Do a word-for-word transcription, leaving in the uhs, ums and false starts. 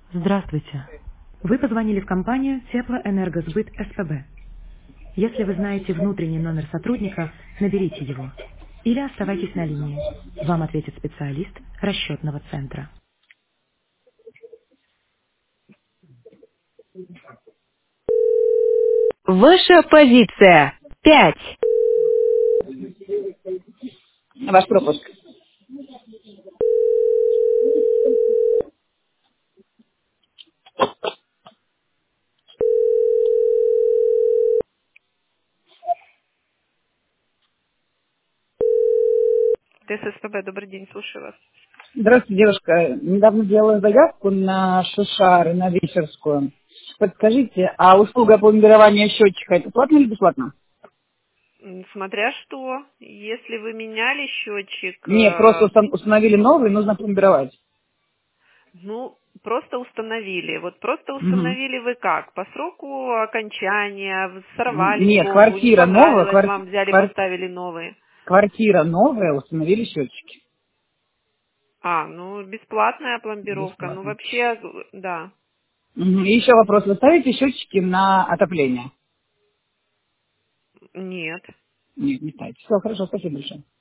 Здравствуйте. Вы позвонили в компанию Теплоэнергосбыт СПБ. Если вы знаете внутренний номер сотрудника, наберите его. Или оставайтесь на линии. Вам ответит специалист расчетного центра. Ваша позиция. Пять. Ваш пропуск. ТССПБ, добрый день, слушаю вас. Здравствуйте, девушка. Недавно делала заявку на Шушары, на Вечерскую. Подскажите, а услуга пломбирования счетчика, это платно или бесплатно? М, Смотря что, если вы меняли счетчик, Нет, просто э, устан- установили новый, нужно пломбировать. ну, просто установили. Вот просто Мгм. установили вы как? По сроку окончания, в- сорвали Нет, трубу, не квартира новая, понравилось квар- вам, взяли, квар- поставили новые. квартира новая, установили счетчики. А, ну, бесплатная пломбировка. Ну, Бесплатно. вообще, да, Мгм. И еще вопрос. Вы ставите счетчики на отопление? нет. Нет, не ставите. Все, хорошо, спасибо большое.